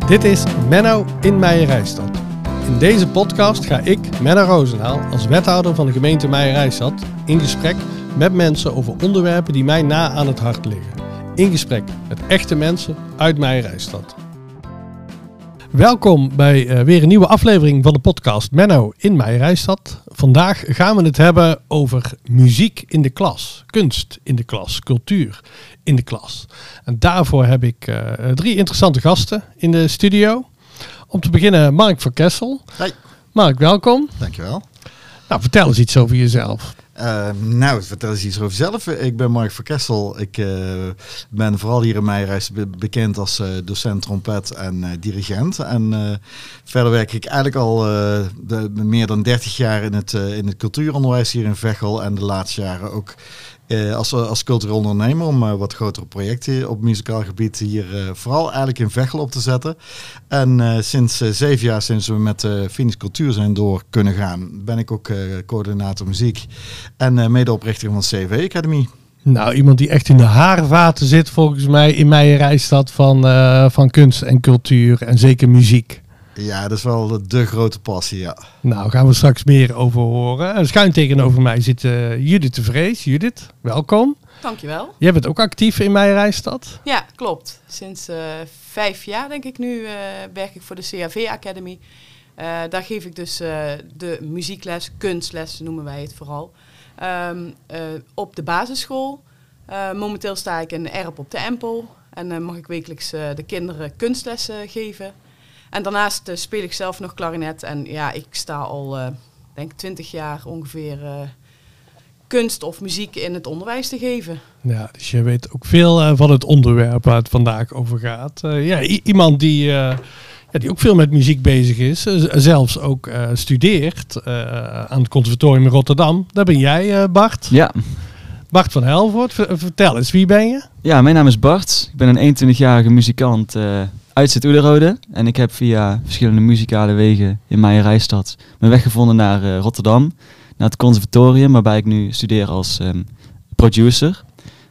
Dit is Menno in Meijerijstad. In deze podcast ga ik, Menno Roosendaal, als wethouder van de gemeente Meijerijstad in gesprek met mensen over onderwerpen die mij na aan het hart liggen. In gesprek met echte mensen uit Meijerijstad. Welkom bij weer een nieuwe aflevering van de podcast Menno in Meijerijstad. Vandaag gaan we het hebben over muziek in de klas, kunst in de klas, cultuur in de klas. En daarvoor heb ik 3 interessante gasten in de studio. Om te beginnen Mark van Kessel. Hoi. Mark, welkom. Dankjewel. Nou, vertel eens iets over jezelf. Vertel eens iets over mezelf. Ik ben Mark van Kessel. Ik ben vooral hier in Meijerijstad bekend als docent trompet en dirigent. En verder werk ik eigenlijk al meer dan 30 jaar in het cultuuronderwijs hier in Veghel. En de laatste jaren ook als cultureel ondernemer om wat grotere projecten op muzikaal gebied hier vooral eigenlijk in Veghel op te zetten. En sinds 7 jaar, sinds we met Phoenix Cultuur zijn door kunnen gaan, ben ik ook coördinator muziek en medeoprichter van CV Academy. Nou, iemand die echt in de haarvaten zit volgens mij in Meijerijstad van kunst en cultuur en zeker muziek. Ja, dat is wel de grote passie, ja. Nou, gaan we straks meer over horen. Schuin tegenover mij zit Judith de Vrees. Judith, welkom. Dankjewel. Jij bent ook actief in Meijerijstad. Ja, klopt. Sinds 5 jaar denk ik nu werk ik voor de CAV Academy. Daar geef ik dus de muziekles, kunstles noemen wij het vooral. Op de basisschool. Momenteel sta ik in Erp op de Empel. En mag ik wekelijks de kinderen kunstlessen geven. En daarnaast speel ik zelf nog klarinet. En ja, ik sta al, denk 20 jaar ongeveer kunst of muziek in het onderwijs te geven. Ja, dus je weet ook veel van het onderwerp waar het vandaag over gaat. Iemand die ook veel met muziek bezig is. Zelfs ook studeert aan het conservatorium in Rotterdam. Daar ben jij, Bart. Ja. Bart van Helvoort. Vertel eens, wie ben je? Ja, mijn naam is Bart. Ik ben een 21-jarige muzikant uit Zuid-Oederode. En ik heb via verschillende muzikale wegen in Meijerijstad mijn weg gevonden naar Rotterdam. Naar het conservatorium, waarbij ik nu studeer als producer.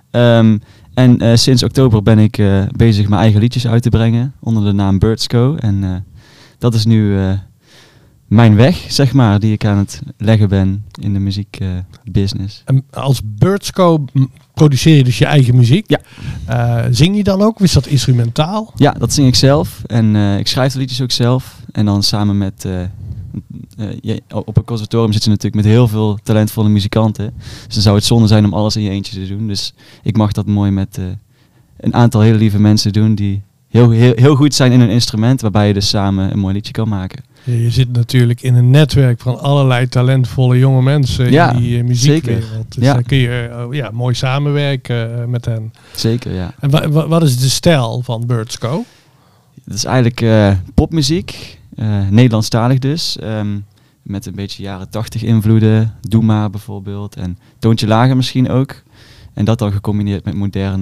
Sinds oktober ben ik bezig mijn eigen liedjes uit te brengen onder de naam Birdsco. En dat is nu mijn weg, zeg maar, die ik aan het leggen ben in de muziekbusiness. En als Birdsco produceer je dus je eigen muziek. Ja. Zing je dan ook? Of is dat instrumentaal? Ja, dat zing ik zelf. En ik schrijf de liedjes ook zelf. En dan samen met op een conservatorium zit je natuurlijk met heel veel talentvolle muzikanten. Dus dan zou het zonde zijn om alles in je eentje te doen. Dus ik mag dat mooi met een aantal hele lieve mensen doen die heel goed zijn in een instrument, waarbij je dus samen een mooi liedje kan maken. Je zit natuurlijk in een netwerk van allerlei talentvolle jonge mensen in die muziekwereld. Zeker. Dus dan kun je mooi samenwerken met hen. Zeker, ja. En wat is de stijl van Birdsco? Het is eigenlijk popmuziek, Nederlandstalig dus. Met een beetje jaren 80 invloeden, Doe maar bijvoorbeeld. En Toontje Lager misschien ook. En dat dan gecombineerd met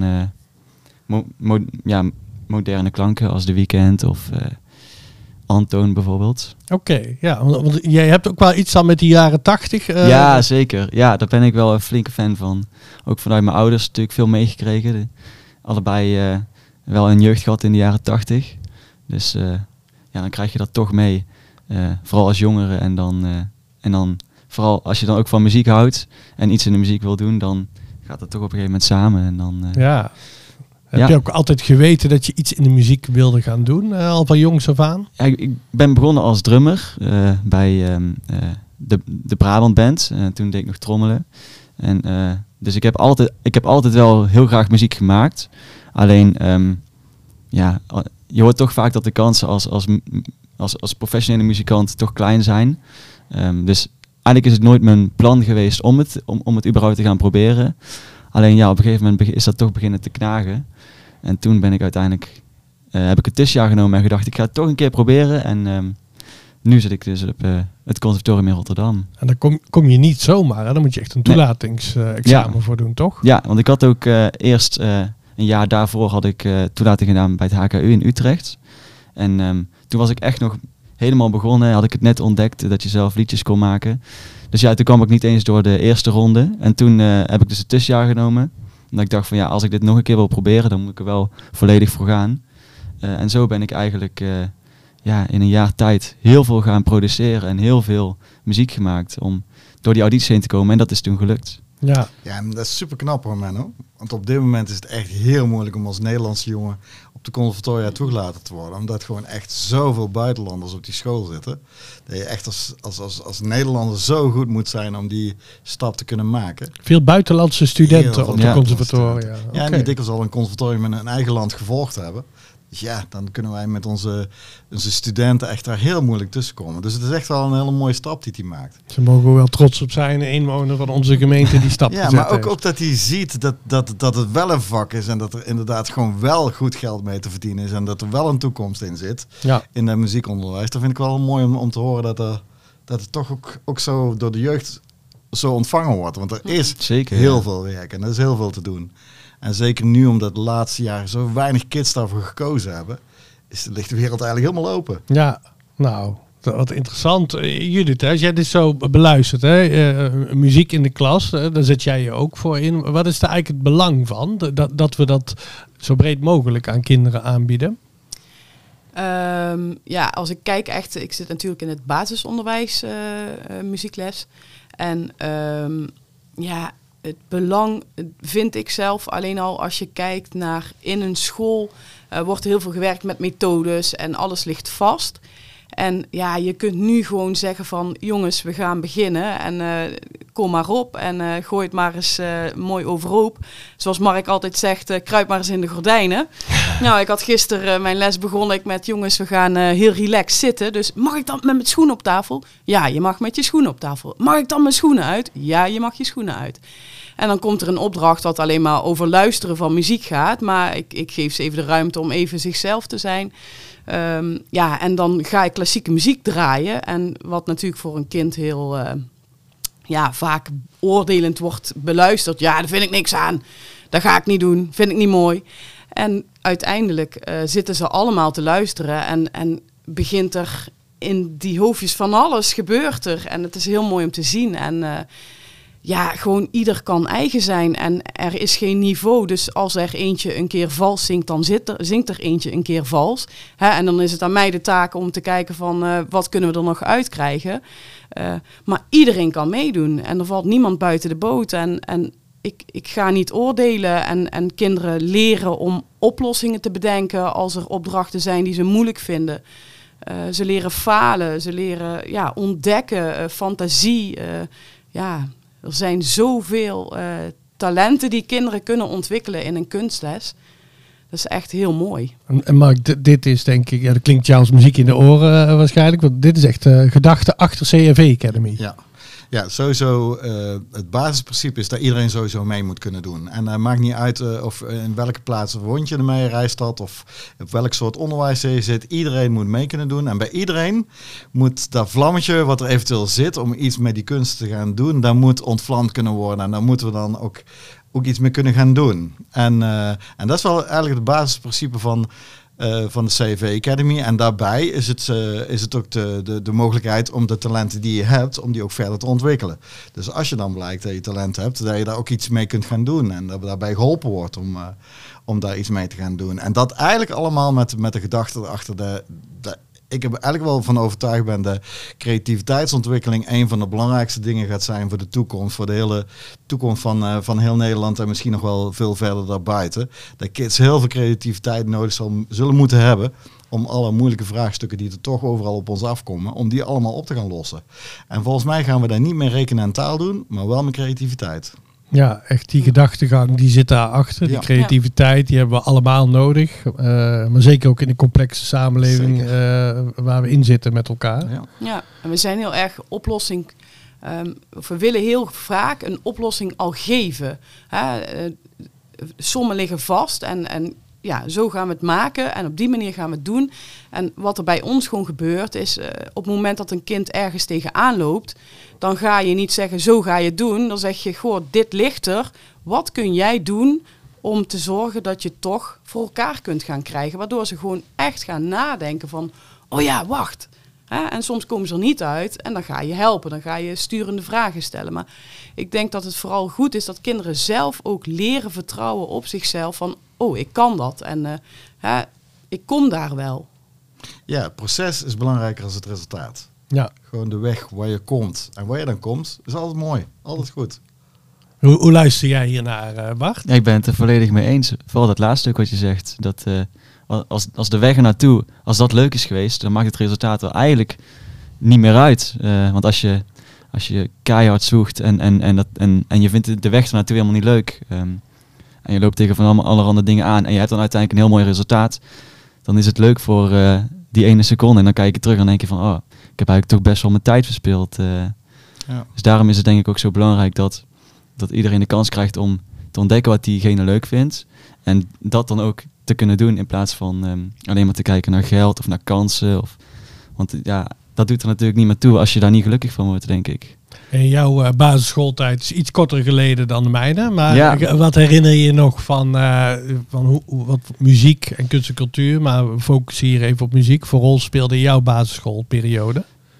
moderne klanken als The Weeknd of Antoon bijvoorbeeld. Oké, ja, want jij hebt ook wel iets dan met die jaren 80. Ja, zeker. Ja, daar ben ik wel een flinke fan van. Ook vanuit mijn ouders natuurlijk veel meegekregen. Allebei wel een jeugd gehad in de jaren 80. Dus dan krijg je dat toch mee. Vooral als jongere en dan vooral als je dan ook van muziek houdt en iets in de muziek wil doen, dan gaat dat toch op een gegeven moment samen. En dan, Heb je ook altijd geweten dat je iets in de muziek wilde gaan doen, al van jongs af aan? Ja, ik ben begonnen als drummer bij de Brabant Band. Toen deed ik nog trommelen. En, dus ik heb altijd wel heel graag muziek gemaakt. Alleen, je hoort toch vaak dat de kansen als professionele muzikant toch klein zijn. Dus eigenlijk is het nooit mijn plan geweest om het überhaupt te gaan proberen. Alleen ja, op een gegeven moment is dat toch beginnen te knagen. En toen ben ik uiteindelijk, heb ik het tussenjaar genomen en gedacht, ik ga het toch een keer proberen. En nu zit ik dus op het conservatorium in Rotterdam. En dan kom je niet zomaar, hè? Dan moet je echt een toelatingsexamen voor doen, toch? Ja, want ik had ook eerst een jaar daarvoor had ik toelating gedaan bij het HKU in Utrecht. En toen was ik echt nog helemaal begonnen, had ik het net ontdekt dat je zelf liedjes kon maken. Dus ja, toen kwam ik niet eens door de eerste ronde. En toen heb ik dus het tussenjaar genomen. Omdat ik dacht van ja, als ik dit nog een keer wil proberen, dan moet ik er wel volledig voor gaan. En zo ben ik eigenlijk in een jaar tijd heel veel gaan produceren en heel veel muziek gemaakt om door die audities heen te komen. En dat is toen gelukt. Ja. Ja, en dat is super knap hoor, Menno. Want op dit moment is het echt heel moeilijk om als Nederlandse jongen op de conservatoria toegelaten te worden. Omdat gewoon echt zoveel buitenlanders op die school zitten. Dat je echt als Nederlander zo goed moet zijn om die stap te kunnen maken. Veel buitenlandse studenten Heel op de veel conservatoria. Ja, Oké. en die dikwijls al een conservatorium in hun eigen land gevolgd hebben. Dus ja, dan kunnen wij met onze studenten echt daar heel moeilijk tussen komen. Dus het is echt wel een hele mooie stap die hij maakt. Ze mogen wel trots op zijn, een inwoner van onze gemeente die stap Ja, gezet maar heeft. ook dat hij ziet dat het wel een vak is en dat er inderdaad gewoon wel goed geld mee te verdienen is en dat er wel een toekomst in zit Ja. in het muziekonderwijs. Dat vind ik wel mooi om te horen dat het toch ook zo door de jeugd zo ontvangen wordt. Want er is Zeker. heel veel werk en er is heel veel te doen. En zeker nu omdat de laatste jaren zo weinig kids daarvoor gekozen hebben, ligt de wereld eigenlijk helemaal open. Ja, nou, wat interessant. Judith, hè, als jij dit zo beluistert, hè, muziek in de klas, daar zet jij je ook voor in. Wat is daar eigenlijk het belang van? Dat we dat zo breed mogelijk aan kinderen aanbieden? Als ik kijk echt, ik zit natuurlijk in het basisonderwijs muziekles. En het belang vind ik zelf alleen al als je kijkt naar in een school wordt heel veel gewerkt met methodes en alles ligt vast. En ja, je kunt nu gewoon zeggen van jongens, we gaan beginnen en kom maar op en gooi het maar eens mooi overhoop. Zoals Mark altijd zegt, kruip maar eens in de gordijnen. Nou, ik had gisteren mijn les begonnen met jongens, we gaan heel relaxed zitten. Dus mag ik dan met mijn schoenen op tafel? Ja, je mag met je schoenen op tafel. Mag ik dan mijn schoenen uit? Ja, je mag je schoenen uit. En dan komt er een opdracht wat alleen maar over luisteren van muziek gaat. Maar ik geef ze even de ruimte om even zichzelf te zijn. En dan ga ik klassieke muziek draaien. En wat natuurlijk voor een kind heel vaak oordelend wordt beluisterd. Ja, daar vind ik niks aan. Dat ga ik niet doen. Vind ik niet mooi. En uiteindelijk zitten ze allemaal te luisteren. En begint er in die hoofdjes van alles gebeurt er. En het is heel mooi om te zien. En gewoon ieder kan eigen zijn en er is geen niveau. Dus als er eentje een keer vals zingt, dan zingt er eentje een keer vals. En dan is het aan mij de taak om te kijken van wat kunnen we er nog uitkrijgen. Maar iedereen kan meedoen en er valt niemand buiten de boot. En ik ga niet oordelen en kinderen leren om oplossingen te bedenken als er opdrachten zijn die ze moeilijk vinden. Ze leren falen, ze leren ontdekken, fantasie, Er zijn zoveel talenten die kinderen kunnen ontwikkelen in een kunstles. Dat is echt heel mooi. En Mark, dit is denk ik, dat klinkt jou als muziek in de oren waarschijnlijk, want dit is echt gedachte achter CRV Academy. Ja, sowieso het basisprincipe is dat iedereen sowieso mee moet kunnen doen. En maakt niet uit of in welke plaats woont je ermee, Rijstad, of op welk soort onderwijs je zit. Iedereen moet mee kunnen doen. En bij iedereen moet dat vlammetje wat er eventueel zit om iets met die kunst te gaan doen, dat moet ontvlamd kunnen worden. En daar moeten we dan ook iets mee kunnen gaan doen. En dat is wel eigenlijk het basisprincipe van de CV Academy. En daarbij is het ook de mogelijkheid om de talenten die je hebt, om die ook verder te ontwikkelen. Dus als je dan blijkt dat je talent hebt, dat je daar ook iets mee kunt gaan doen. En dat daarbij geholpen wordt om daar iets mee te gaan doen. En dat eigenlijk allemaal met de gedachte erachter ik heb eigenlijk wel van overtuigd ben dat creativiteitsontwikkeling een van de belangrijkste dingen gaat zijn voor de toekomst. Voor de hele toekomst van heel Nederland en misschien nog wel veel verder daarbuiten. Dat kids heel veel creativiteit nodig zullen moeten hebben om alle moeilijke vraagstukken die er toch overal op ons afkomen, om die allemaal op te gaan lossen. En volgens mij gaan we daar niet meer rekenen en taal doen, maar wel met creativiteit. Ja, echt die gedachtegang, die zit daarachter. Die creativiteit, die hebben we allemaal nodig. Maar zeker ook in een complexe samenleving waar we in zitten met elkaar. Ja, en we zijn heel erg oplossing. We willen heel vaak een oplossing al geven. Sommen liggen vast en zo gaan we het maken en op die manier gaan we het doen. En wat er bij ons gewoon gebeurt is, op het moment dat een kind ergens tegenaan loopt, dan ga je niet zeggen, zo ga je het doen. Dan zeg je, goh, dit ligt er. Wat kun jij doen om te zorgen dat je toch voor elkaar kunt gaan krijgen? Waardoor ze gewoon echt gaan nadenken van, oh ja, wacht. En soms komen ze er niet uit en dan ga je helpen. Dan ga je sturende vragen stellen. Maar ik denk dat het vooral goed is dat kinderen zelf ook leren vertrouwen op zichzelf. Van, oh, ik kan dat. En ik kom daar wel. Ja, het proces is belangrijker dan het resultaat. Ja. Gewoon de weg waar je komt. En waar je dan komt, is altijd mooi. Altijd goed. Hoe luister jij hiernaar, Bart? Ja, ik ben het er volledig mee eens. Vooral dat laatste stuk wat je zegt. Dat als de weg er naartoe, als dat leuk is geweest, dan maakt het resultaat er eigenlijk niet meer uit. Want als je keihard zoekt en je vindt de weg er naartoe helemaal niet leuk. En je loopt tegen van allerhande dingen aan. En je hebt dan uiteindelijk een heel mooi resultaat. Dan is het leuk voor die ene seconde. En dan kijk je terug en denk je van, oh, ik heb eigenlijk toch best wel mijn tijd verspild. Ja. Dus daarom is het denk ik ook zo belangrijk dat iedereen de kans krijgt om te ontdekken wat diegene leuk vindt. En dat dan ook te kunnen doen in plaats van alleen maar te kijken naar geld of naar kansen. Want ja, dat doet er natuurlijk niet meer toe als je daar niet gelukkig van wordt, denk ik. En jouw basisschooltijd is iets korter geleden dan de mijne. Maar Ja. wat herinner je je nog van wat muziek en kunst en cultuur? Maar we focussen hier even op muziek. Voor rol speelde in jouw basisschoolperiode?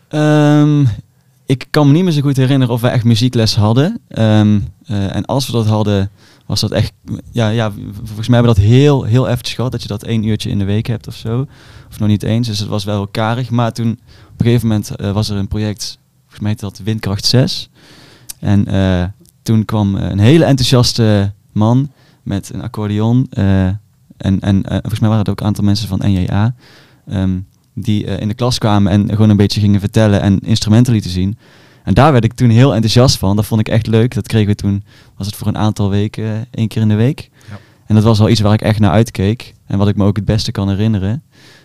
Ik kan me niet meer zo goed herinneren of we echt muziekles hadden. En als we dat hadden, was dat echt... Ja, volgens mij hebben we dat heel eventjes gehad. Dat je dat 1 uurtje in de week hebt of zo. Of nog niet eens. Dus het was wel karig. Maar toen, op een gegeven moment was er een project... Volgens mij heette dat Windkracht 6. En toen kwam een hele enthousiaste man met een accordeon. En volgens mij waren het ook een aantal mensen van NJA. Die in de klas kwamen en gewoon een beetje gingen vertellen en instrumenten lieten zien. En daar werd ik toen heel enthousiast van. Dat vond ik echt leuk. Dat kregen we toen, was het voor een aantal weken, 1 keer in de week. Ja. En dat was wel iets waar ik echt naar uitkeek. En wat ik me ook het beste kan herinneren.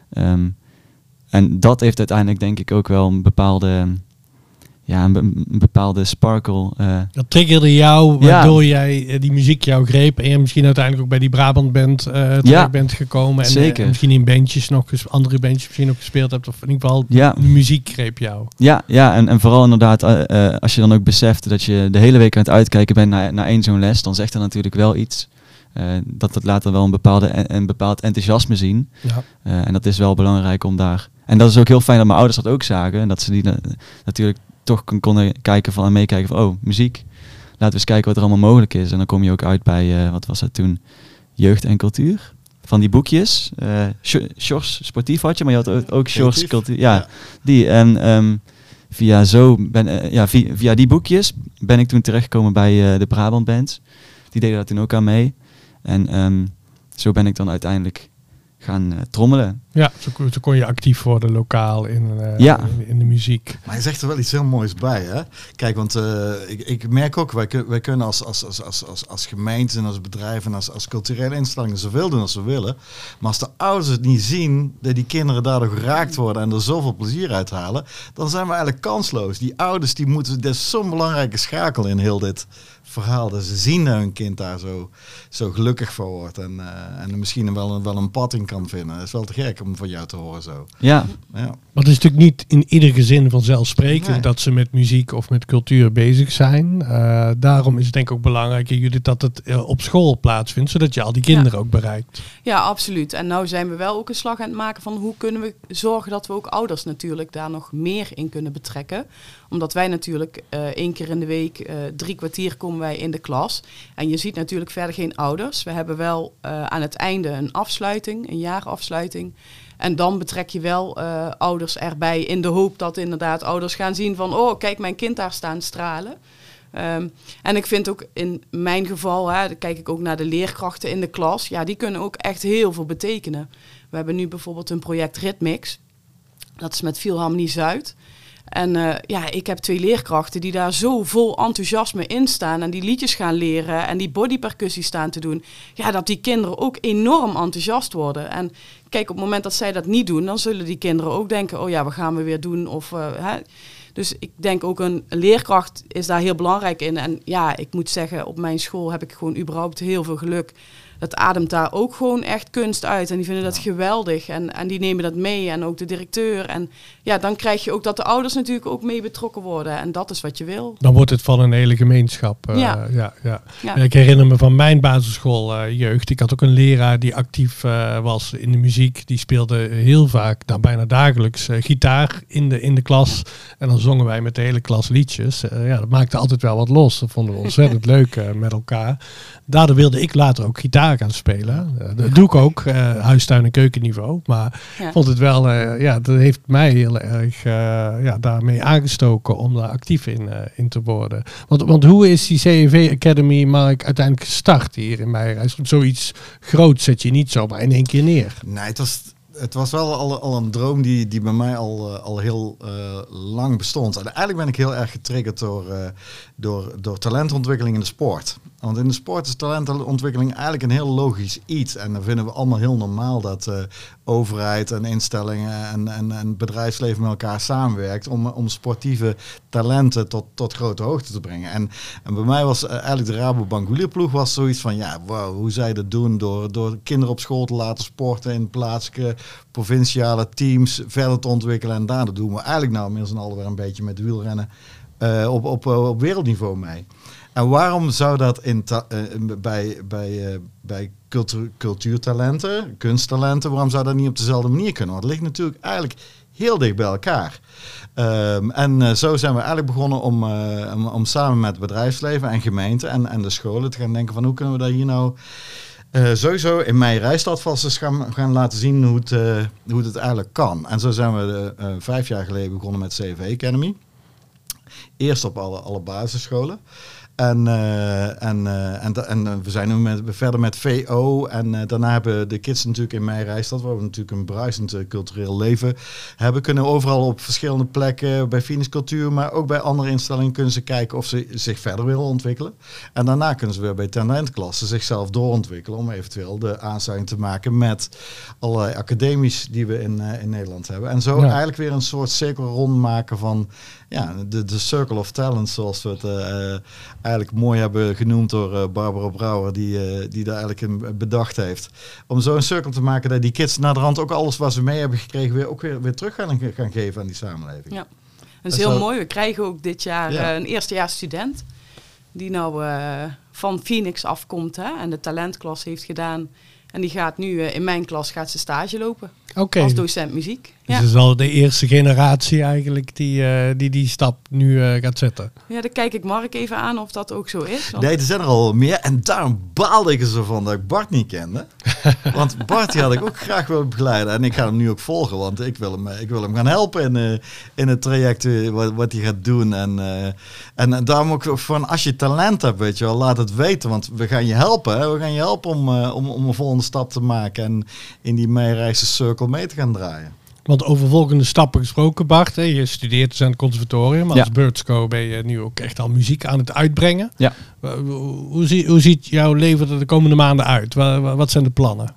En dat heeft uiteindelijk denk ik ook wel een bepaalde... een bepaalde sparkle. Dat triggerde jou, waardoor jij die muziek jou greep. En je misschien uiteindelijk ook bij die Brabant band terecht bent gekomen. En, zeker. En misschien in bandjes andere bandjes misschien nog gespeeld hebt. Of in ieder geval de muziek greep jou. Ja, en vooral inderdaad, als je dan ook beseft dat je de hele week aan het uitkijken bent naar 1 zo'n les. Dan zegt dat natuurlijk wel iets. Dat laat dan wel een bepaald enthousiasme zien. Ja. En dat is wel belangrijk om daar... En dat is ook heel fijn dat mijn ouders dat ook zagen. En dat ze die natuurlijk... toch konden kijken van en meekijken van oh, muziek. Laten we eens kijken wat er allemaal mogelijk is. En dan kom je ook uit bij, wat was dat toen? Jeugd en cultuur. Van die boekjes. Sjors Sportief had je, maar je had ook Sjors Cultuur. Ja, die. En via die boekjes ben ik toen terechtgekomen bij de Brabant Band. Die deden daar toen ook aan mee. En zo ben ik dan uiteindelijk gaan trommelen. Ja, zo kon je actief worden lokaal in de muziek. Maar je zegt er wel iets heel moois bij, hè? Kijk, want ik merk ook, wij kunnen als gemeente en als bedrijf en als culturele instellingen zoveel doen als we willen. Maar als de ouders het niet zien, dat die kinderen daardoor geraakt worden en er zoveel plezier uithalen, dan zijn we eigenlijk kansloos. Die ouders, die moeten, dat is zo'n belangrijke schakel in heel dit verhaal. Dat ze zien dat hun kind daar zo gelukkig van wordt en misschien wel een pad in kan vinden. Dat is wel te gek om van jou te horen zo. Ja. Maar het is natuurlijk niet in ieder gezin vanzelfsprekend dat ze met muziek of met cultuur bezig zijn. Daarom is het denk ik ook belangrijk, Judith, dat het op school plaatsvindt, zodat je al die kinderen ook bereikt. Ja, absoluut. En nou zijn we wel ook een slag aan het maken van hoe kunnen we zorgen dat we ook ouders natuurlijk daar nog meer in kunnen betrekken. Omdat wij natuurlijk 1 keer in de week, 3 kwartier komen wij in de klas. En je ziet natuurlijk verder geen ouders. We hebben wel aan het einde een afsluiting, een jaarafsluiting. En dan betrek je wel ouders erbij in de hoop dat inderdaad ouders gaan zien van oh, kijk mijn kind daar staan stralen. En ik vind ook in mijn geval, dan kijk ik ook naar de leerkrachten in de klas. Ja, die kunnen ook echt heel veel betekenen. We hebben nu bijvoorbeeld een project Ritmix. Dat is met Philharmonie Zuid. En ik heb 2 leerkrachten die daar zo vol enthousiasme in staan en die liedjes gaan leren en die bodypercussie staan te doen. Ja, dat die kinderen ook enorm enthousiast worden. En kijk, op het moment dat zij dat niet doen, dan zullen die kinderen ook denken, oh ja, wat gaan we weer doen? Dus ik denk ook een leerkracht is daar heel belangrijk in. En ja, ik moet zeggen, op mijn school heb ik gewoon überhaupt heel veel geluk. Dat ademt daar ook gewoon echt kunst uit. En die vinden dat geweldig. En die nemen dat mee. En ook de directeur. En ja, dan krijg je ook dat de ouders natuurlijk ook mee betrokken worden. En dat is wat je wil. Dan wordt het van een hele gemeenschap. Ja. Ik herinner me van mijn basisschooljeugd. Ik had ook een leraar die actief was in de muziek. Die speelde heel vaak, bijna dagelijks, gitaar in de klas. En dan zongen wij met de hele klas liedjes. Dat maakte altijd wel wat los. Dat vonden we ontzettend leuk met elkaar. Daardoor wilde ik later ook gitaar gitaar gaan spelen. Dat doe ik ook, huistuin- en keukenniveau. Maar ik vond het wel, dat heeft mij heel erg daarmee aangestoken om daar actief in te worden. Want hoe is die CEV Academy, Mark, uiteindelijk gestart hier in Meijerijs? Want zoiets groots zet je niet zomaar in één keer neer. Nee, het was wel al een droom die bij mij al heel lang bestond. En eigenlijk ben ik heel erg getriggerd door talentontwikkeling in de sport. Want in de sport is talentontwikkeling eigenlijk een heel logisch iets. En dan vinden we allemaal heel normaal dat overheid en instellingen en bedrijfsleven met elkaar samenwerkt om sportieve talenten tot grote hoogte te brengen. En bij mij was eigenlijk de Rabobank wielerploeg was zoiets van, wow, hoe zij dat doen door kinderen op school te laten sporten in plaatselijke provinciale teams verder te ontwikkelen. En daar doen we eigenlijk nou inmiddels alweer een beetje met wielrennen op wereldniveau mee. En waarom zou dat bij cultuurtalenten, kunsttalenten, waarom zou dat niet op dezelfde manier kunnen? Want het ligt natuurlijk eigenlijk heel dicht bij elkaar. Zo zijn we eigenlijk begonnen om samen met het bedrijfsleven en gemeenten en de scholen te gaan denken van hoe kunnen we dat hier nou sowieso in Meijerijstad vast eens gaan laten zien hoe het eigenlijk kan. En zo zijn we 5 jaar geleden begonnen met CEV Academy. Eerst op alle basisscholen. En we zijn nu verder met VO. En daarna hebben de kids natuurlijk in Meijerijstad, waar we natuurlijk een bruisend cultureel leven hebben, kunnen overal op verschillende plekken, bij Phoenix Cultuur, maar ook bij andere instellingen kunnen ze kijken of ze zich verder willen ontwikkelen. En daarna kunnen ze weer bij talentklassen zichzelf doorontwikkelen om eventueel de aansluiting te maken met allerlei academies die we in Nederland hebben. En zo eigenlijk weer een soort cirkel rondmaken van de Circle of Talents, zoals we het eigenlijk mooi hebben genoemd door Barbara Brouwer, die daar eigenlijk in bedacht heeft. Om zo een cirkel te maken dat die kids naderhand ook alles wat ze mee hebben gekregen weer terug gaan geven aan die samenleving. Ja, dat is heel mooi. We krijgen ook dit jaar een eerstejaars student die nou van Phoenix afkomt en de talentklas heeft gedaan. En die gaat nu in mijn klas gaat ze stage lopen. Als docent muziek. Dus het is al de eerste generatie eigenlijk die stap nu gaat zetten. Ja, dan kijk ik Mark even aan of dat ook zo is. Nee, er zijn er al meer. En daarom baalde ik er zo van dat ik Bart niet kende. Want Bart die had ik ook graag willen begeleiden. En ik ga hem nu ook volgen, want ik wil hem gaan helpen in het traject wat hij gaat doen. En daarom ook van als je talent hebt, weet je wel, laat het weten. Want we gaan je helpen. Hè? We gaan je helpen om een volgende stap te maken. En in die Meijerijse cirkel mee te gaan draaien. Want over volgende stappen gesproken, Bart. Hè, je studeert dus aan het conservatorium. Maar als Birdsco ben je nu ook echt al muziek aan het uitbrengen. Ja. Hoe ziet jouw leven er de komende maanden uit? Wat zijn de plannen?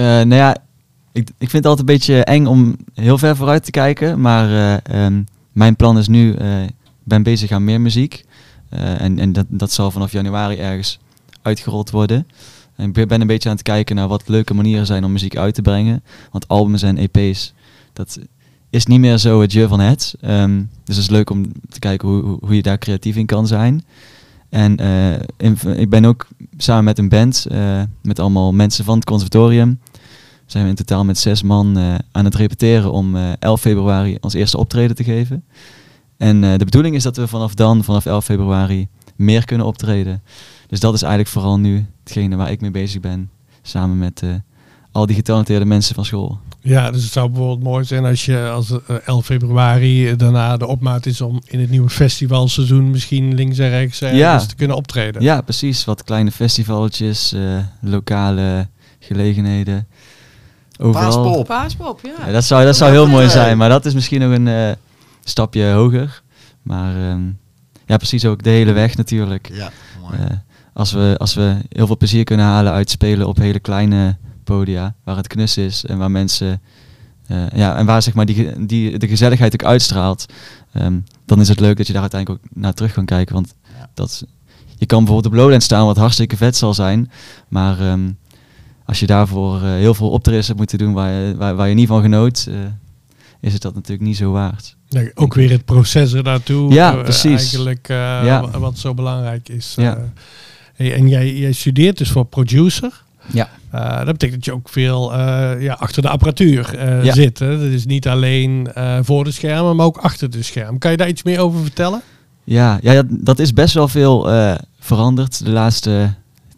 Ik vind het altijd een beetje eng om heel ver vooruit te kijken. Maar mijn plan is nu, ik ben bezig aan meer muziek. En dat zal vanaf januari ergens uitgerold worden. En ik ben een beetje aan het kijken naar wat leuke manieren zijn om muziek uit te brengen. Want albums en EP's, dat is niet meer zo het je van het. Dus het is leuk om te kijken hoe je daar creatief in kan zijn. En ik ben ook samen met een band, met allemaal mensen van het conservatorium. Zijn we in totaal met 6 man aan het repeteren om 11 februari ons eerste optreden te geven. En de bedoeling is dat we vanaf 11 februari meer kunnen optreden. Dus dat is eigenlijk vooral nu hetgene waar ik mee bezig ben. Samen met al die getalenteerde mensen van school. Ja, dus het zou bijvoorbeeld mooi zijn als 11 februari daarna de opmaat is om in het nieuwe festivalseizoen misschien links en rechts te kunnen optreden. Ja, precies. Wat kleine festivaltjes, lokale gelegenheden. Overal. Paaspop, ja. Dat zou heel mooi zijn, maar dat is misschien nog een stapje hoger. Maar precies ook de hele weg natuurlijk. Ja, mooi. Als we heel veel plezier kunnen halen uit spelen op hele kleine podia, waar het knus is en waar mensen en waar zeg maar de gezelligheid ook uitstraalt, dan is het leuk dat je daar uiteindelijk ook naar terug kan kijken. Want je kan bijvoorbeeld op Lowland staan, wat hartstikke vet zal zijn, maar als je daarvoor heel veel optredens hebt moeten doen waar je niet van genoot, is het dat natuurlijk niet zo waard. Nee, ook weer het proces ernaartoe. Ja, precies. Eigenlijk wat zo belangrijk is. Ja. En jij studeert dus voor producer. Ja. Dat betekent dat je ook veel achter de apparatuur zit. Hè? Dat is niet alleen voor de schermen, maar ook achter de schermen. Kan je daar iets meer over vertellen? Ja, dat is best wel veel veranderd de laatste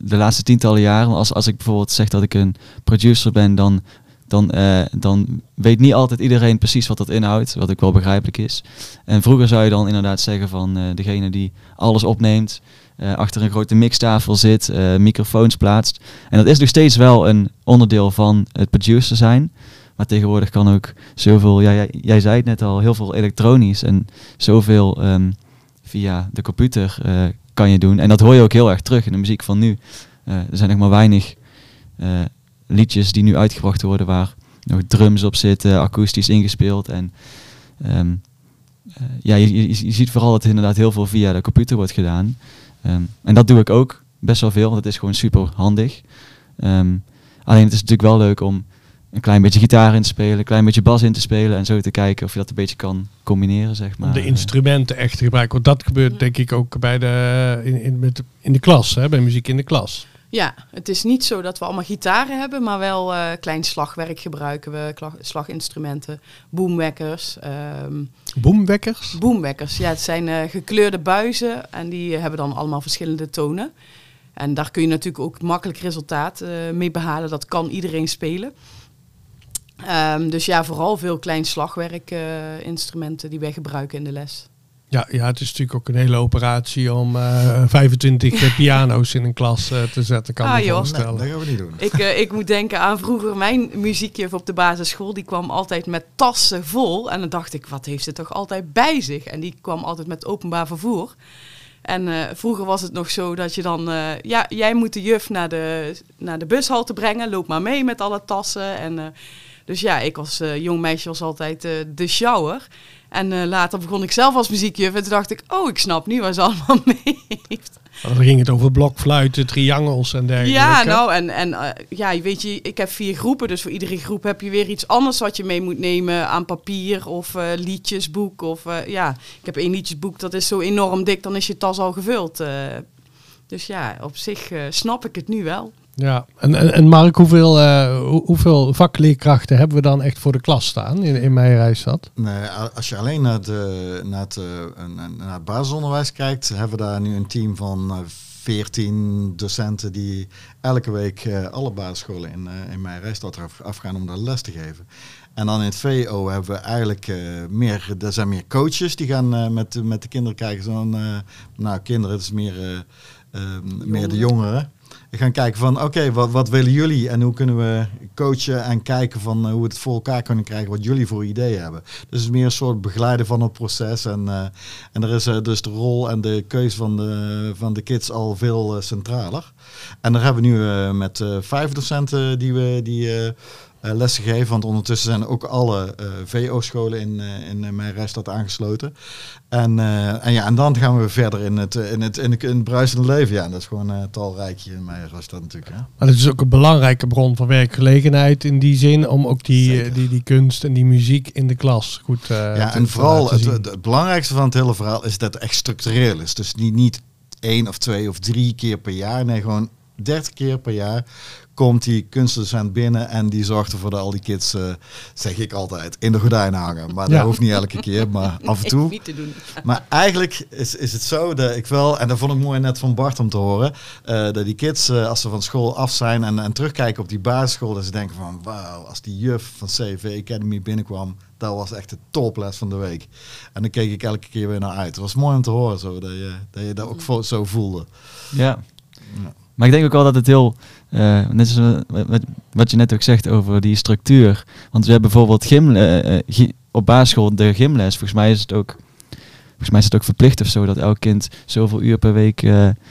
de laatste tientallen jaren, als ik bijvoorbeeld zeg dat ik een producer ben, dan weet niet altijd iedereen precies wat dat inhoudt, wat ook wel begrijpelijk is. En vroeger zou je dan inderdaad zeggen van degene die alles opneemt, achter een grote mixtafel zit, microfoons plaatst. En dat is nog steeds wel een onderdeel van het producer zijn. Maar tegenwoordig kan ook zoveel, jij zei het net al, heel veel elektronisch en zoveel via de computer kan je doen. En dat hoor je ook heel erg terug in de muziek van nu. Er zijn nog maar weinig liedjes die nu uitgebracht worden waar nog drums op zitten, akoestisch ingespeeld. En je ziet vooral dat het inderdaad heel veel via de computer wordt gedaan. En dat doe ik ook best wel veel, want het is gewoon super handig. Alleen het is natuurlijk wel leuk om een klein beetje gitaar in te spelen, een klein beetje bas in te spelen en zo te kijken of je dat een beetje kan combineren, zeg maar. Om de instrumenten echt te gebruiken. Want dat gebeurt denk ik ook bij in de klas, hè, bij muziek in de klas. Ja, het is niet zo dat we allemaal gitaren hebben, maar wel klein slagwerk gebruiken we, slaginstrumenten, boomwekkers. Boomwekkers? Boomwekkers, ja, het zijn gekleurde buizen en die hebben dan allemaal verschillende tonen. En daar kun je natuurlijk ook makkelijk resultaat mee behalen. Dat kan iedereen spelen. Dus ja, vooral veel klein slagwerk instrumenten die wij gebruiken in de les. Ja, het is natuurlijk ook een hele operatie om 25 piano's in een klas te zetten, kan ik me voorstellen. Nee, dat gaan we niet doen. Ik moet denken aan vroeger mijn muziekjuf op de basisschool. Die kwam altijd met tassen vol. En dan dacht ik, wat heeft ze toch altijd bij zich? En die kwam altijd met openbaar vervoer. En vroeger was het nog zo dat je dan... jij moet de juf naar de bushalte brengen. Loop maar mee met alle tassen. En, dus ja, ik als jong meisje was altijd de sjouwer. En later begon ik zelf als muziekjuf. En toen dacht ik, ik snap nu waar ze allemaal mee heeft. Dan ging het over blokfluiten, triangels en dergelijke. Ja, nou, weet je, ik heb 4 groepen. Dus voor iedere groep heb je weer iets anders wat je mee moet nemen aan papier of liedjesboek. Of ik heb 1 liedjesboek, dat is zo enorm dik, dan is je tas al gevuld. Dus ja, op zich snap ik het nu wel. Ja, en Mark, hoeveel vakleerkrachten hebben we dan echt voor de klas staan in Meijerijstad? Nee, als je alleen naar het basisonderwijs kijkt, hebben we daar nu een team van 14 docenten die elke week alle basisscholen in Meijerijstad afgaan om daar les te geven. En dan in het VO hebben we eigenlijk er zijn meer coaches die gaan met de kinderen kijken. Kinderen, het is meer de jongeren. We gaan kijken van, oké, wat willen jullie en hoe kunnen we coachen en kijken van hoe we het voor elkaar kunnen krijgen, wat jullie voor ideeën hebben. Dus het is meer een soort begeleiden van het proces en er is dus de rol en de keuze van de kids al veel centraler. En daar hebben we nu met 5 docenten die lessen geven, want ondertussen zijn ook alle VO-scholen in Meijerijstad aangesloten. En dan gaan we verder in het bruisende leven. Ja, dat is gewoon talrijk in Meijerijstad natuurlijk. Hè? Maar het is ook een belangrijke bron van werkgelegenheid in die zin, om ook die kunst en die muziek in de klas goed en vooral het belangrijkste van het hele verhaal is dat het echt structureel is. Dus niet 1 of 2 of 3 keer per jaar, nee, gewoon 30 keer per jaar komt die kunstdocent binnen en die zorgt ervoor dat al die kids, zeg ik altijd, in de gordijnen hangen. Maar dat hoeft niet elke keer, maar af en toe. Niet te doen. Maar eigenlijk is het zo dat ik wel, en dat vond ik mooi net van Bart om te horen, dat die kids, als ze van school af zijn en terugkijken op die basisschool, dat ze denken van, wauw, als die juf van CV Academy binnenkwam, dat was echt de toples van de week. En dan keek ik elke keer weer naar uit. Het was mooi om te horen, zo, dat je dat ook zo voelde. Ja. Maar ik denk ook wel dat het heel, net zoals wat je net ook zegt over die structuur. Want we hebben bijvoorbeeld op basisschool de gymles. Volgens mij is het ook verplicht of zo dat elk kind zoveel uur per week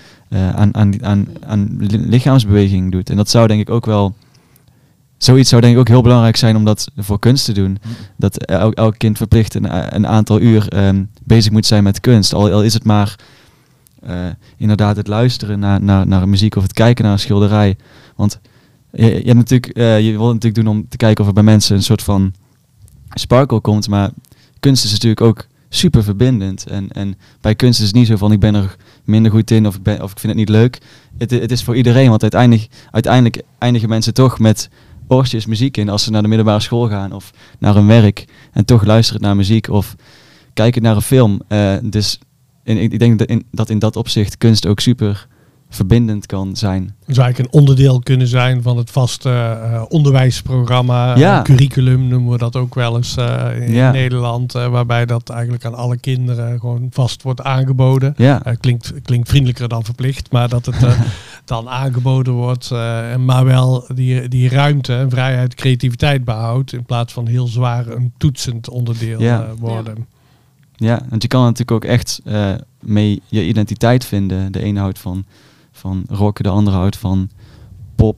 aan lichaamsbeweging doet. En dat zou denk ik ook wel, zoiets zou denk ik ook heel belangrijk zijn om dat voor kunst te doen. Dat elk kind verplicht een aantal uur bezig moet zijn met kunst. Al is het maar inderdaad het luisteren naar muziek of het kijken naar een schilderij. Want je hebt natuurlijk, je wilt natuurlijk doen om te kijken of er bij mensen een soort van sparkle komt. Maar kunst is natuurlijk ook super verbindend. En bij kunst is het niet zo van ik ben er minder goed in of ik vind het niet leuk. Het is voor iedereen, want uiteindelijk eindigen mensen toch met oortjes muziek in als ze naar de middelbare school gaan of naar hun werk en toch luisteren naar muziek of kijken naar een film. Dus ik denk dat in dat opzicht kunst ook super verbindend kan zijn. Het zou eigenlijk een onderdeel kunnen zijn van het vaste onderwijsprogramma. Ja. Curriculum noemen we dat ook wel eens in Ja. Nederland. Waarbij dat eigenlijk aan alle kinderen gewoon vast wordt aangeboden. Ja, Klinkt vriendelijker dan verplicht, maar dat het dan aangeboden wordt. Maar wel die ruimte en vrijheid, creativiteit behoudt. In plaats van heel zwaar een toetsend onderdeel worden. ja, want je kan natuurlijk ook echt mee je identiteit vinden. De ene houdt van rock, de andere houdt van pop.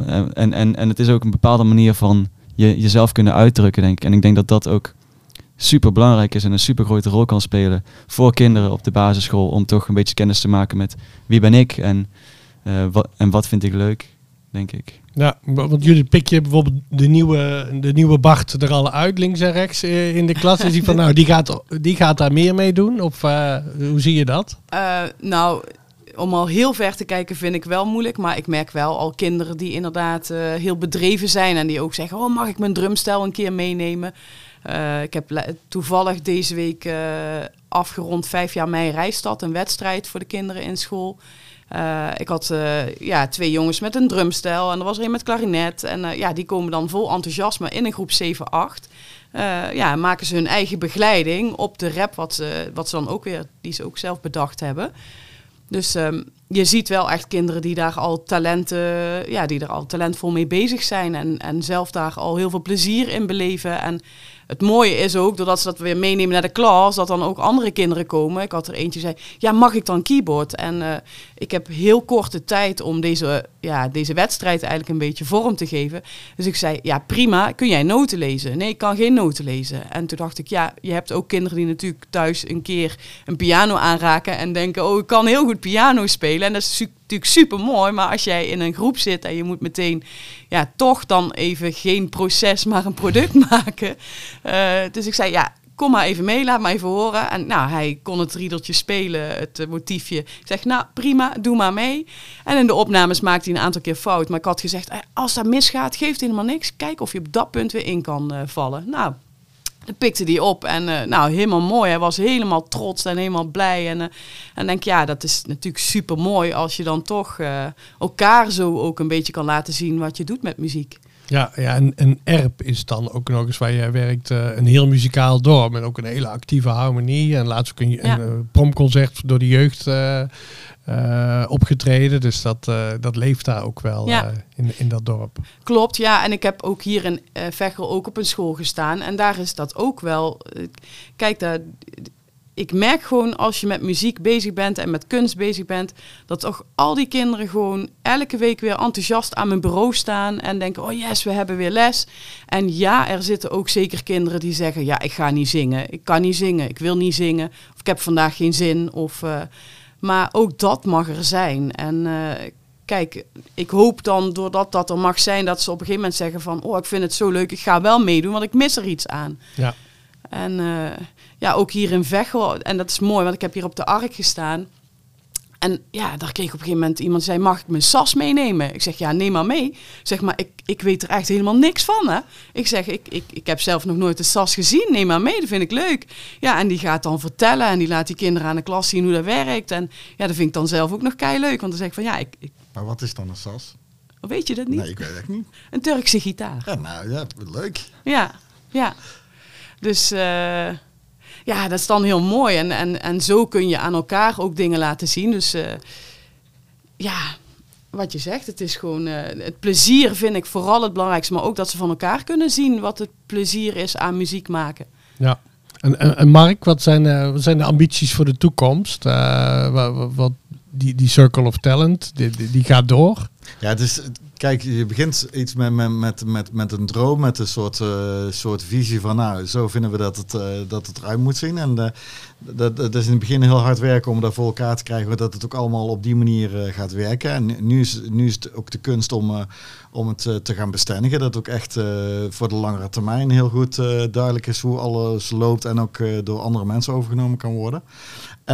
En het is ook een bepaalde manier van jezelf kunnen uitdrukken, denk ik. En ik denk dat dat ook super belangrijk is en een super grote rol kan spelen voor kinderen op de basisschool. Om toch een beetje kennis te maken met wie ben ik en wat vind ik leuk, denk ik. Ja, want jullie pik je bijvoorbeeld de nieuwe Bart er al uit, links en rechts in de klas. Is die van, nou, die gaat daar meer mee doen? Of hoe zie je dat? Nou, om al heel ver te kijken vind ik wel moeilijk. Maar ik merk wel al kinderen die inderdaad heel bedreven zijn. En die ook zeggen, oh, mag ik mijn drumstel een keer meenemen? Ik heb toevallig deze week afgerond 5 jaar Mei Rijstad. Een wedstrijd voor de kinderen in school. Ik had 2 jongens met een drumstel en er was er een met klarinet. En die komen dan vol enthousiasme in een groep 7-8. Maken ze hun eigen begeleiding op de rap wat ze dan ook weer, die ze ook zelf bedacht hebben. Dus je ziet wel echt kinderen die daar al die er al talentvol mee bezig zijn en zelf daar al heel veel plezier in beleven. En het mooie is ook, doordat ze dat weer meenemen naar de klas, dat dan ook andere kinderen komen. Ik had er eentje die zei, ja, mag ik dan keyboard? En ik heb heel korte tijd om deze wedstrijd eigenlijk een beetje vorm te geven. Dus ik zei, ja, prima, kun jij noten lezen? Nee, ik kan geen noten lezen. En toen dacht ik, ja, je hebt ook kinderen die natuurlijk thuis een keer een piano aanraken en denken, oh, ik kan heel goed piano spelen. En dat is natuurlijk super mooi, maar als jij in een groep zit en je moet meteen toch dan even geen proces, maar een product maken. Dus ik zei, ja, kom maar even mee, laat maar even horen. En nou, hij kon het riedeltje spelen, het motiefje. Ik zeg, nou, prima, doe maar mee. En in de opnames maakte hij een aantal keer fout. Maar ik had gezegd, als dat misgaat, geeft helemaal niks. Kijk of je op dat punt weer in kan vallen. Nou, dan pikte hij op en helemaal mooi. Hij was helemaal trots en helemaal blij. En denk, ja, dat is natuurlijk super mooi als je dan toch elkaar zo ook een beetje kan laten zien wat je doet met muziek. Ja, en ERP is dan ook nog eens waar jij werkt een heel muzikaal dorp. Met ook een hele actieve harmonie. En laatst ook een promconcert door de jeugd opgetreden. Dus dat leeft daar ook wel in dat dorp. Klopt, ja. En ik heb ook hier in Veghel ook op een school gestaan. En daar is dat ook wel. Kijk, ik merk gewoon als je met muziek bezig bent en met kunst bezig bent, dat toch al die kinderen gewoon elke week weer enthousiast aan mijn bureau staan en denken, oh yes, we hebben weer les. En ja, er zitten ook zeker kinderen die zeggen, ja, ik ga niet zingen. Ik kan niet zingen, ik wil niet zingen. Of ik heb vandaag geen zin. Maar ook dat mag er zijn. En kijk, ik hoop dan, doordat dat er mag zijn, dat ze op een gegeven moment zeggen van, oh, ik vind het zo leuk, ik ga wel meedoen, want ik mis er iets aan. Ja. En ook hier in Veghel, en dat is mooi, want ik heb hier op de Ark gestaan. En ja, daar kreeg op een gegeven moment iemand die zei, mag ik mijn sas meenemen? Ik zeg, ja, neem maar mee. Ik zeg, maar ik weet er echt helemaal niks van, hè. Ik zeg, ik heb zelf nog nooit een sas gezien, neem maar mee, dat vind ik leuk. Ja, en die gaat dan vertellen en die laat die kinderen aan de klas zien hoe dat werkt. En ja, dat vind ik dan zelf ook nog keileuk, want dan zeg ik van, ja, Maar wat is dan een sas? Weet je dat niet? Nee, ik weet het echt niet. Een Turkse gitaar. Ja, nou ja, leuk. Ja. Dus dat is dan heel mooi. En zo kun je aan elkaar ook dingen laten zien. Dus wat je zegt, het is gewoon het plezier vind ik vooral het belangrijkste. Maar ook dat ze van elkaar kunnen zien wat het plezier is aan muziek maken. Ja. En Mark, wat zijn de ambities voor de toekomst? Die Circle of Talent, die gaat door? Ja, het is, kijk, je begint iets met een droom, met een soort visie van, nou, zo vinden we dat het eruit moet zien. En dat is in het begin heel hard werken om dat voor elkaar te krijgen, dat het ook allemaal op die manier gaat werken. En nu is het ook de kunst om het te gaan bestendigen, dat ook echt voor de langere termijn heel goed duidelijk is hoe alles loopt en ook door andere mensen overgenomen kan worden.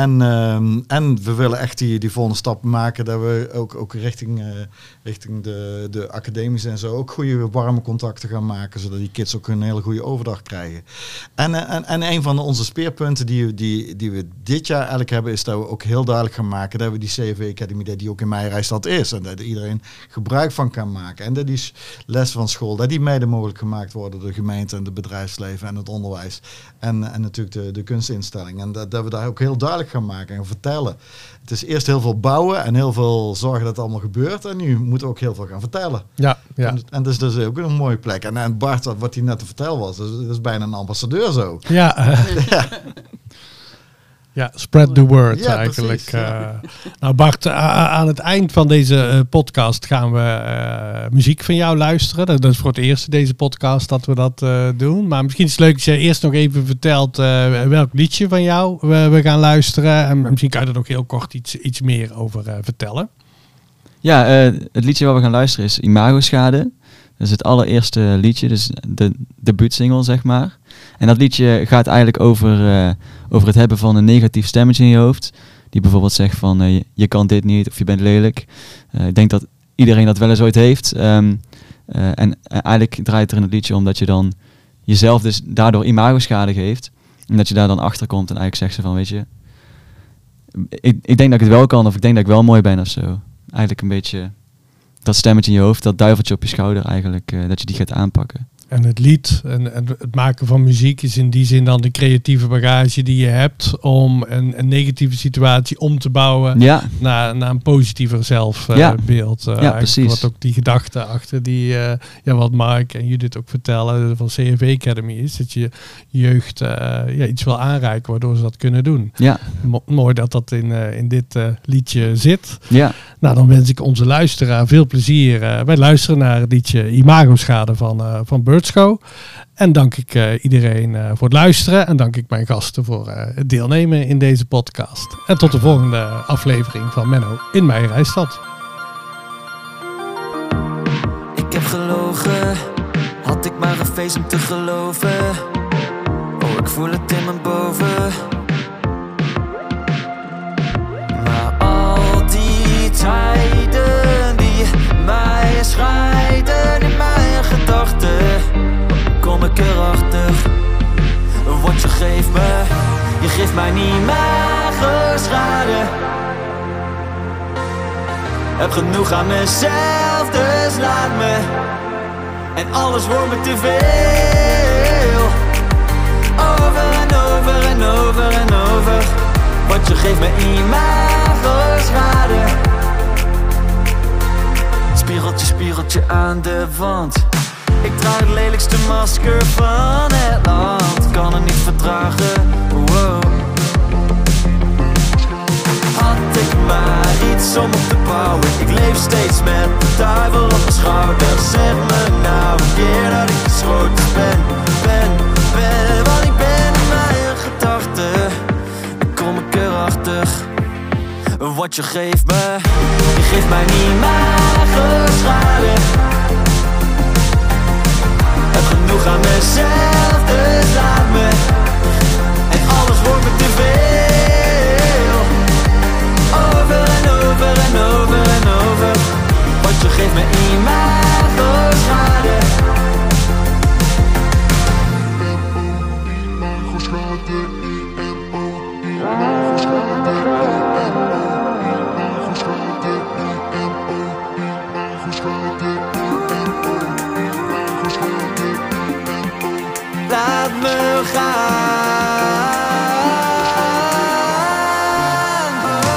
En we willen echt die volgende stap maken, dat we ook richting de academische en zo ook goede warme contacten gaan maken, zodat die kids ook een hele goede overdag krijgen. En een van onze speerpunten die we dit jaar eigenlijk hebben, is dat we ook heel duidelijk gaan maken dat we die CAV Academy, dat die ook in Meijerijstad is en dat iedereen gebruik van kan maken. En dat die les van school, dat die mede mogelijk gemaakt worden door de gemeente en het bedrijfsleven en het onderwijs en natuurlijk de kunstinstelling. En dat we daar ook heel duidelijk gaan maken en vertellen. Het is eerst heel veel bouwen en heel veel zorgen dat het allemaal gebeurt. En nu moeten we ook heel veel gaan vertellen. Ja. En dat is dus ook een mooie plek. En Bart, wat hij net te vertellen was, dat is bijna een ambassadeur zo. Ja. Ja, spread the word eigenlijk. Precies, ja. Nou Bart, aan het eind van deze podcast gaan we muziek van jou luisteren. Dat is voor het eerst deze podcast dat we dat doen. Maar misschien is het leuk als je eerst nog even vertelt welk liedje van jou we gaan luisteren. En misschien kan je er nog heel kort iets meer over vertellen. Ja, het liedje waar we gaan luisteren is Imago Schade. Dat is het allereerste liedje, dus de debuutsingle, zeg maar. En dat liedje gaat eigenlijk over het hebben van een negatief stemmetje in je hoofd. Die bijvoorbeeld zegt van je kan dit niet of je bent lelijk. Ik denk dat iedereen dat wel eens ooit heeft. En eigenlijk draait het er in het liedje om dat je dan jezelf dus daardoor imagoschade geeft. En dat je daar dan achter komt en eigenlijk zegt ze van, weet je, ik denk dat ik het wel kan of ik denk dat ik wel mooi ben of zo. Eigenlijk een beetje dat stemmetje in je hoofd, dat duiveltje op je schouder eigenlijk, dat je die gaat aanpakken. En het lied en het maken van muziek is in die zin dan de creatieve bagage die je hebt om een negatieve situatie om te bouwen naar een positiever zelfbeeld. Precies. Wat ook die gedachte achter die, wat Mark en Judith ook vertellen van CAV Academy is, dat je jeugd iets wil aanreiken waardoor ze dat kunnen doen. Ja. Mooi dat dat in dit liedje zit. Ja. Nou, dan wens ik onze luisteraar veel plezier. Wij luisteren naar het liedje Imago Schade van Birdsco. En dank ik iedereen voor het luisteren. En dank ik mijn gasten voor het deelnemen in deze podcast. En tot de volgende aflevering van Menno in Meijerijstad. Ik heb gelogen, had ik maar een feest om te geloven. Oh, ik voel het in mijn boven. Maar al die tijden die mij scheiden in mijn gedachten, kom ik erachter. Wat je geeft mij niet meer schade. Heb genoeg aan mezelf, dus laat me. En alles wordt me te veel. Over en over en over en over. Want je geeft me imago-schade. Spiegeltje, spiegeltje aan de wand. Ik draag het lelijkste masker van het land. Kan het niet verdragen, wow. Had ik maar iets om op te bouwen. Ik leef steeds met de duivel op mijn schouder. Zeg me nou een keer dat ik geschoten ben. Want ik ben in mijn gedachten. Dan kom ik erachter. Wat je geeft mij niet meer schade. Heb genoeg aan mezelf, dus laat me. En alles wordt me te veel. Over en over en over en over. Want je geeft me imago-schade. Laat me gaan.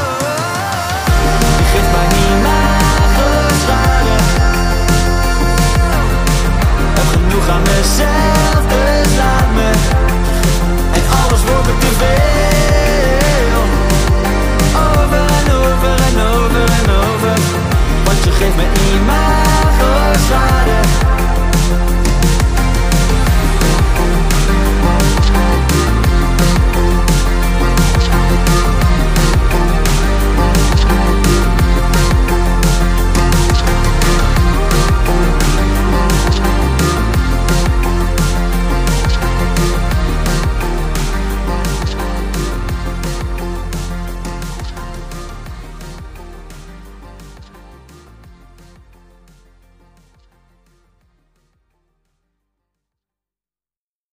Je geeft mij niet meer schade. Heb genoeg aan mezelf.